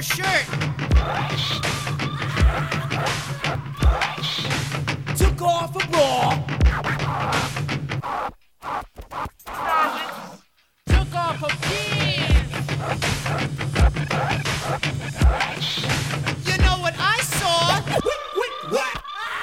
shirt. Took off a bra. Took off her pants. You know what I saw? What?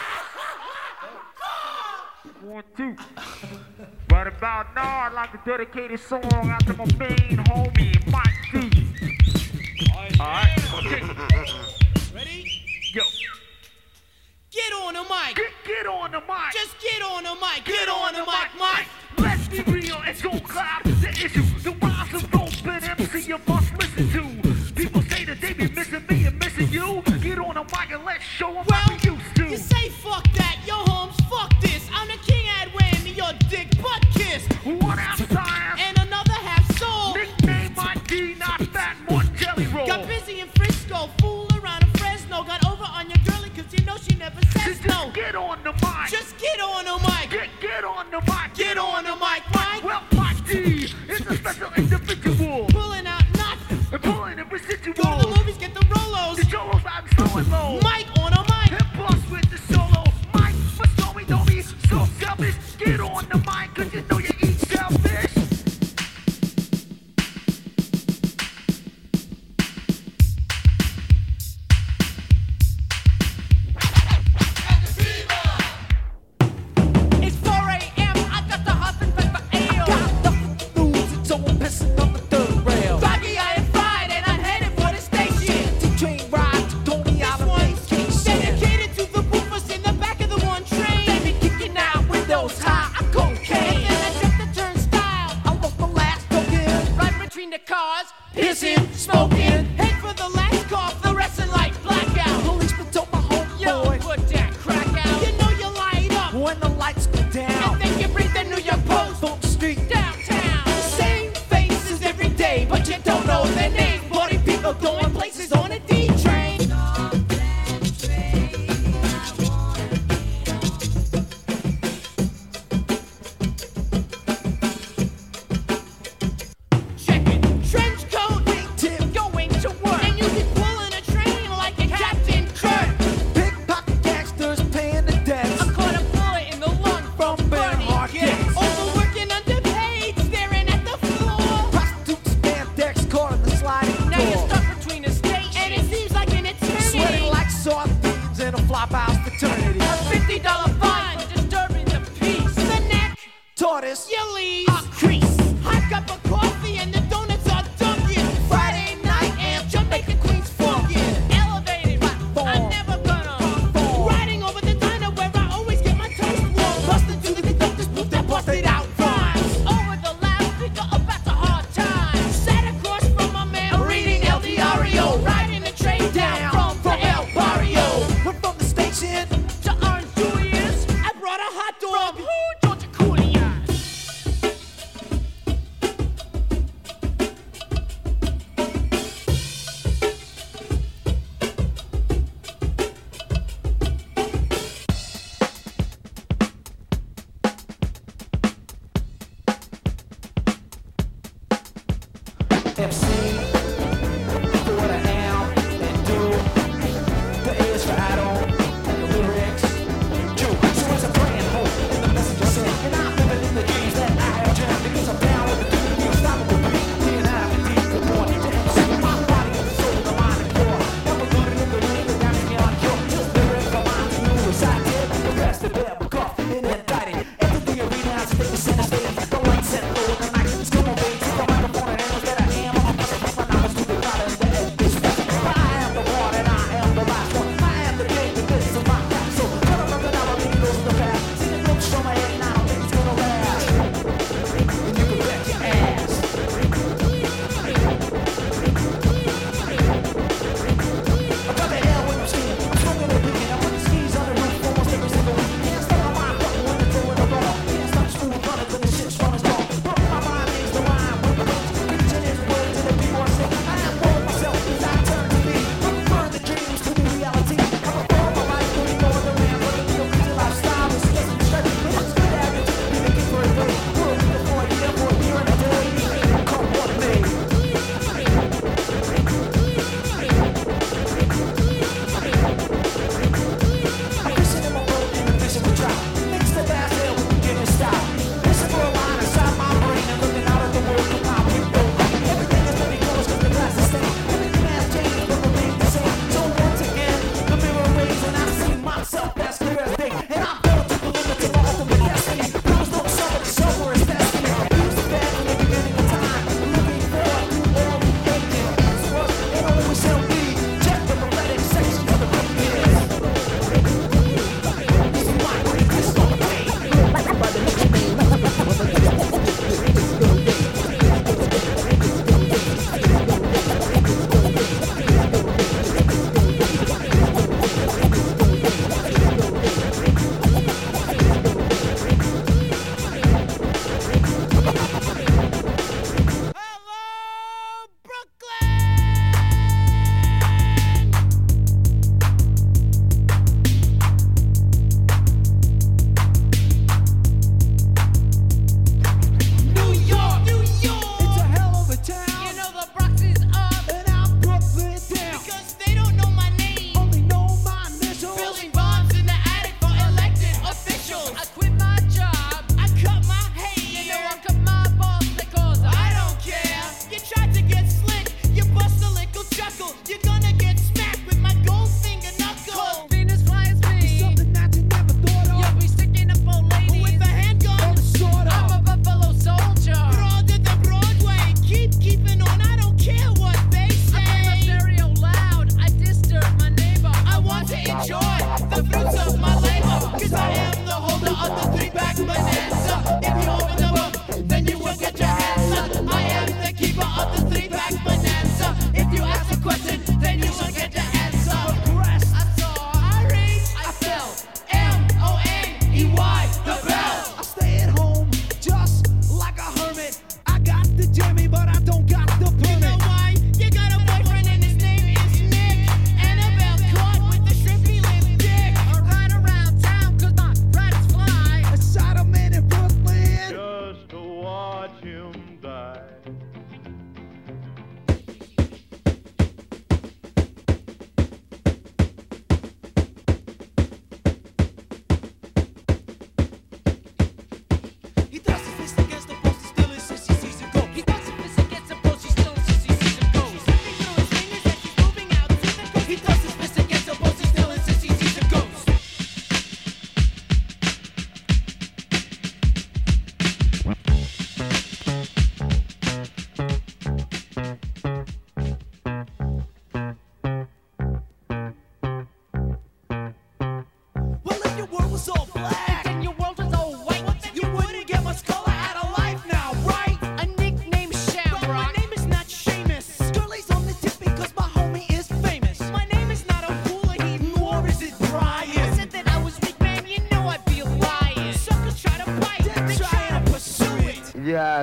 1, 2. Right about now, I'd like to dedicate a song out to my main homie, Mike D. Alright, okay. Ready? Yo. Get on the mic. Get on the mic. Just get on the mic. Get on the mic, Mike. Let's be real and don't cloud the issue. The rhymes of open MC you must listen to. People say that they be missing me and missing you. Get on the mic and let's show them what we used to. You say fuck that, yo Holmes, fuck this. I'm the king at Wendy, your dick butt kiss. One half science and another half soul. Nickname my D, not fat, more jelly roll. Got busy in Frisco, fool around in Fresno. Got over on your girlie cause you know she never says no. Just get on the mic. Just get on the mic. Get on the mic. Get on the mic, Mike. Well, Mike D is a special individual. Pulling out knots and pulling the residuals. Go to the movies, get the Rolos. The Jolos out slow and low. Mike on a mic. And boss with the solo. Mike, but Stormy don't be so selfish. Get on the mic cause you know you eat selfish. It's 4 a.m. I got the hustle for ale. Got nothing to lose, so I'm pissing on the third rail. Foggy, I am fried and I'm headed for the station. T-train ride to Coney Island vacation. Dedicated to the woofers in the back of the one train. They be kicking out windows high, I'm cocaine. And then I drop the turnstile, I lost the last token. Right between the cars, pissing, smoking. Head for the last car, fluorescent light blackout. Policeman told my homeboy, yo, put that crack out. You know you light up when the lights go down. And then you bring the New York Post on the street downtown. The same faces every day, but you don't know their names. Bloody people going places on a D train. Check it, trench coat, wingtip, going to work. And you be pulling a train like a Captain Kirk. Pickpocket gangsters paying the debts. I caught a bullet in the lung from Bernie Hicks. Overworking, underpaid, staring at the floor. Prostitutes, spandex, caught in the sliding door. Now you're stuck between the stations, and it seems like an eternity. Sweating like sardines in a flop house fraternity. A $50 fine for disturbing the peace. The neck, tortoise, you leave, a crease. Hot cup of coffee and the donuts are dunking. Friday night and Jamaica Queens funkin'. Elevated, I'm never gonna conform. Riding over the diner where I always get my toast warm. Bustin' through the conductor's booth that busted out rhymes. Over the loudspeaker about the hard times. Sat across from my man reading El Diario. Riding the train down from El Barrio. Went from the station to Orange Julius. I brought a hot dog. From who? Georgia Cooley. MC for what I am and do. The A is for Adam and the lyrics. True. So it's a brand hope in the message I sent. And I'm living in the dreams that I have dreamt. Because I'm down with the dude, the unstoppable beat. D and I have deep good morning. The MC, my body and the soul, the mind and core. Never rooted in the ring, the damage beyond cure. Just lyrics for mine to you. Side did the rest of it, but coffee and indicted. Enter the arena, I stay the center stage. The lights set low, the night is come on, baby. Take the microphone and handles that I am.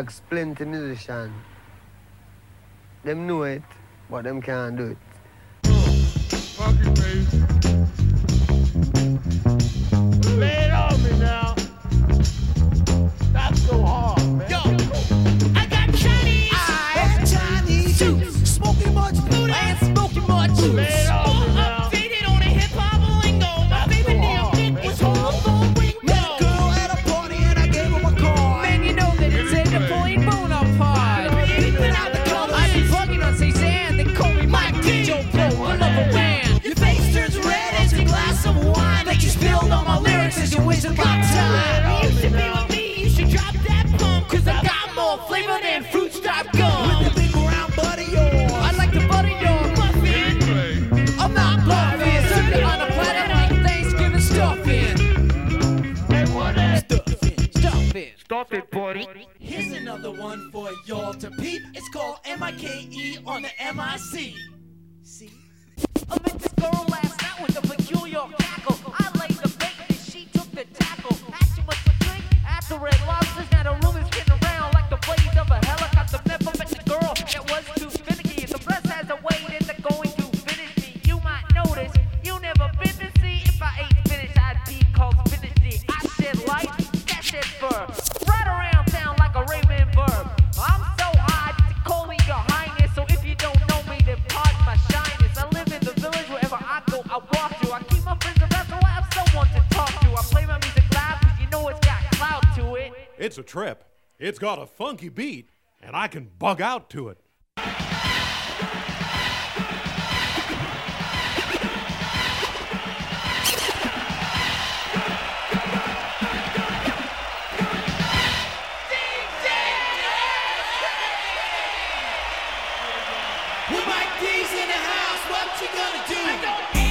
ask plenty musicians. Them know it, but them can't do it. Lay it on me now. That's so hard, man. Yo, I got Chinese And Chinese juice, smoking much food and smoking much juice. Lay it on me All now. updated on a hip hop lingo. My That's favorite so damn hard, thing man. was Hawthorne Met a Wingo. girl at a party and I gave her a card. Man, you know that it's a Napoleon Bonaparte. Peeping out the colors. I be bugging on Cezanne, they call me Mike D. Joe Blow, I love a wan. Your face turns red as a glass of wine that you spilled on my lyrics as you wasted my time. You should be with me, you should drop that pump. Cause I got more flavor than fruit stop gum. The big round buddy yours. I like the butter your muffin. I'm not bluffing. Serve it on a platter like Thanksgiving stuffing. Hey, what is Stuffing. Stop it, buddy. Here's another one for y'all to peep. It's called M-I-K-E on the M-I-C. See? I met this girl last night with a peculiar cackle. I laid the bait and she took the tackle. Had too much to drink after red lobsters. Now the room is getting around like the blaze of a helicopter. Never met the girl that was too finicky. The breast has a way that they're going to finish me. You might notice you never been to see. If I ate spinach, I'd be called spinachy. I shed light, that shed fur. Right around town like a raven bird. I'm so high, to call me your highness. So if you don't know me, then pardon my shyness. I live in the village, wherever I go, I walk to. I keep my friends around so I have someone to talk to. I play my music loud, cause you know it's got clout to it. It's a trip. It's got a funky beat, and I can bug out to it. With Mike D's in the house, what you gonna do?